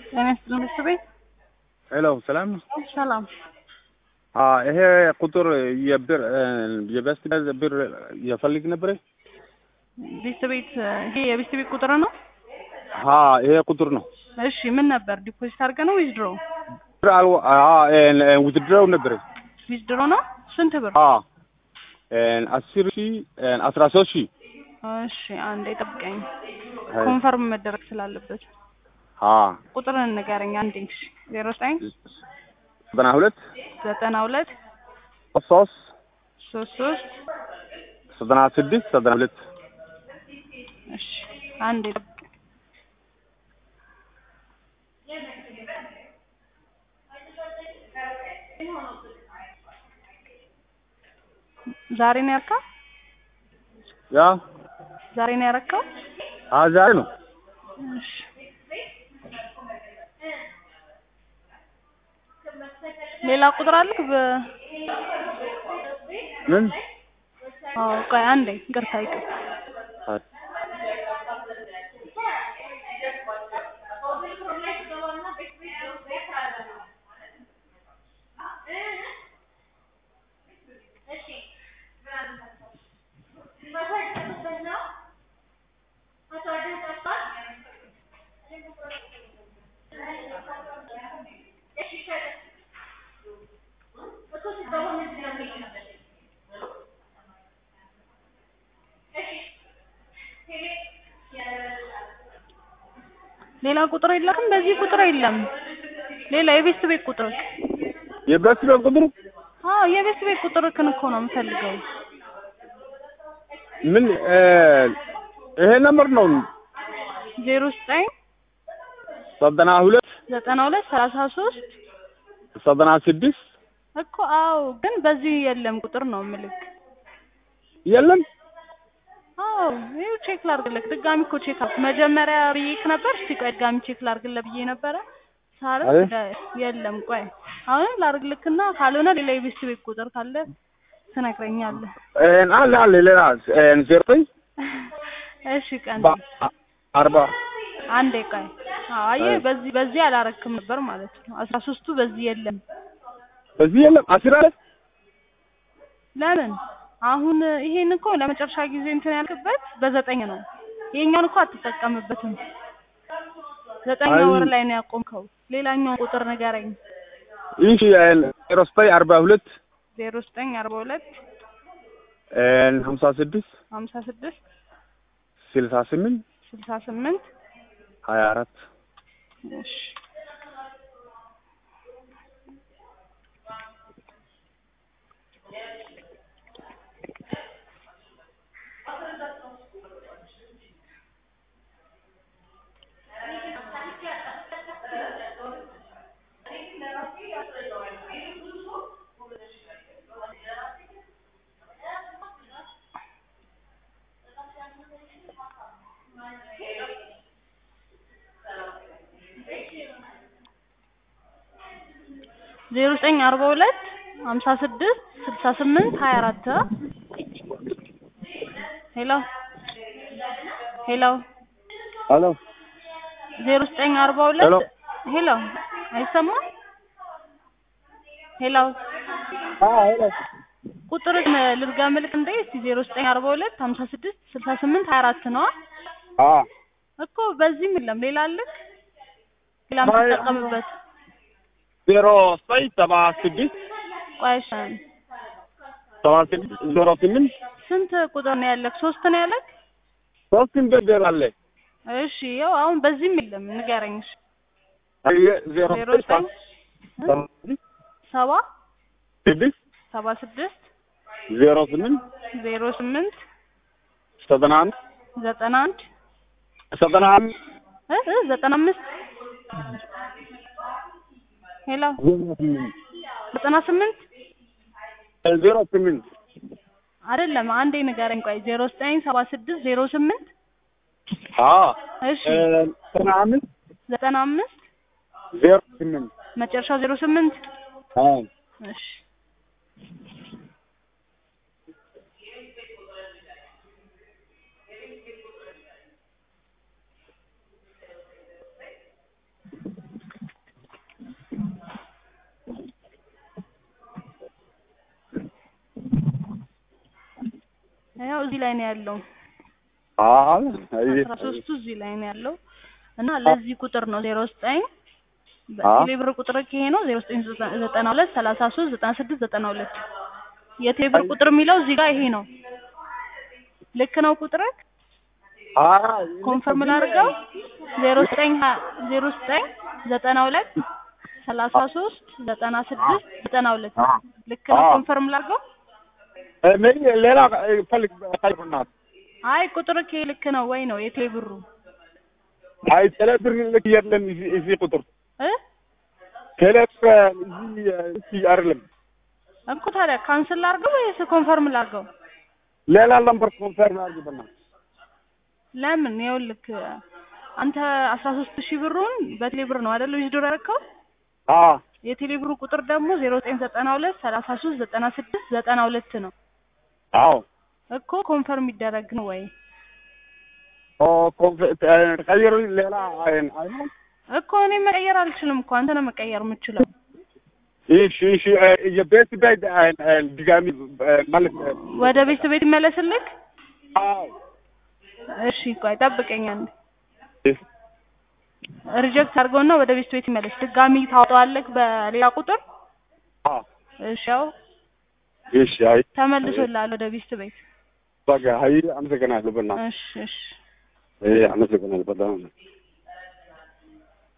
ጤና ይስጥልኝ ቤተሰቤት። ሄሎ ሰላም ነው? ሰላም። ይሄ ቁጥር የብር የበስት ብር የፈልግ ነበር። ቤተሰቤት ይሄ የቤተሰቤት ቁጥር ነው? ይሄ ቁጥር ነው። እሺ ምን ነበር? ዲፖዚት አድርገህ ነው ዊዝድሮ? ውድድረው ነበር። ዊዝድሮ ነው? ስንት ብር? 10,000 13,000። እሺ አንዴ ጠብቀኝ፣ ኮንፈርም መደረግ ስላለበት። ቁጥርን ንገረኝ አንዴ። 09 92 92 3 33 96 72. እሺ አንዴ ጠብቀኝ። ዛሬ ነው ያልከው? ዛሬ ነው ያረከው? ዛሬ ነው። እሺ ሌላ ቁጥር አለክ? ምን? ቆይ አንዴ ይቅርታ። ሌላ ቁጥር የለክም? በዚህ ቁጥር የለም። ሌላ የቤት ቤት ቁጥር የቤት ቤት ቁጥር? የቤት ቤት ቁጥርክን እኮ ነው የምፈልገው። ምን? ይሄ ነምበር ነው 09 92 92 33 76 እኮ። ግን በዚህ የለም ቁጥር ነው የምልክ። የለም? ይኸው ቼክ ላድርግልህ። ድጋሚ እኮ ቼክ መጀመሪያ ብዬሽ ነበር። እስቲ ቆይ ድጋሚ ቼክ ላድርግልህ ብዬሽ ነበረ ሳረግ የለም። ቆይ አሁን ላድርግልክና ካልሆነ ሌላ የቤት ቤት ቁጥር ካለ ትነግረኛለህ። አለ ሌላ 09 እሺ ቀን 40 አንዴ ቆይ። አየህ በዚህ አላረክም ነበር ማለት ነው። 13ቱ በዚህ የለም። በዚህ የለም? 10 ለምን? አሁን ይሄን እኮ ለመጨረሻ ጊዜ እንትን ያልክበት በ9 ነው። ይሄኛውን እኮ አትጠቀምበትም። 9 ወር ላይ ነው ያቆምከው። ሌላኛውን ቁጥር ንገረኝ። እሺ 0942 0942 56 56 68 68 24. እሺ 0942 56 68 24. ሄሎ 0942 ሄሎ አይሰማም? ሄሎ ቁጥርን ልድገምልክ እንዴ? እስቲ 0942 56 68 24 ነው እኮ። በዚህም የለም። ሌላ አለክ? ሌላ የምትጠቀምበት? 0976 ቆይሻን 08 ስንት ቁጥር ነው ያለክ? 3 ነው ያለክ? 3 እንደር አለ። እሺ ያው አሁን በዚህም የለም። ንገረኝ። 09 7 6 76 08 08 91 91 95 95 ሄሎ 98 08 አይደለም። አንዴ ንገረኝ። ቆይ 0976 08 እሺ 95 95 08 መጨረሻው 08 እሺ ያው እዚህ ላይ ነው ያለው። አይ 13 እዚህ ላይ ነው ያለው እና ለዚህ ቁጥር ነው 09 በቴሌብር ቁጥር ይሄ ነው 0992 33 96 92 የቴሌብር ቁጥር የሚለው እዚህ ጋር ይሄ ነው። ልክ ነው ቁጥርክ? ኮንፈርም ላድርገው 0992 33 96 92 ልክ ነው። ኮንፈርም ላድርገው። ምን ሌላ ፈልግ ታይሆናል። አይ ቁጥርክ ልክ ነው ወይ ነው የቴሌብሩ? አይ ቴሌብር ልክ የለም እዚህ ቁጥር ቴሌብር እዚህ አይደለም እኮ። ታዲያ ካንስል ላድርገው ወይስ ኮንፈርም ላድርገው? ሌላ ነምበር ኮንፈርም አድርግበና። ለምን ይኸውልህ አንተ 13000 ብሩን በቴሌብር ነው አይደል ዊዝድሮ ያደረከው? የቴሌብሩ ቁጥር ደግሞ 0992 33 96 92 ነው። አዎ እኮ ኮንፈርም ይደረግ ነው ወይ? ኮንፈርም ቀይሩ። ሌላ አይሆን እኮ እኔ መቀየር አልችልም እኮ አንተ ነው መቀየር የምትችለው። እሺ የቤት ቤት ድጋሚ ማለት ወደ ቤት ይመለስልክ? አዎ እሺ ቆይ ጠብቀኝ አንዴ። ሪጀክት አድርገውና ወደ ቤት ይመለስ። ድጋሚ ታወጣዋለክ በሌላ ቁጥር? እሺ አይ ተመልሶልሃል ወደ ቤት። በቃ አይ አመሰግናለሁ በእናትህ። እሺ አመሰግናለሁ በጣም።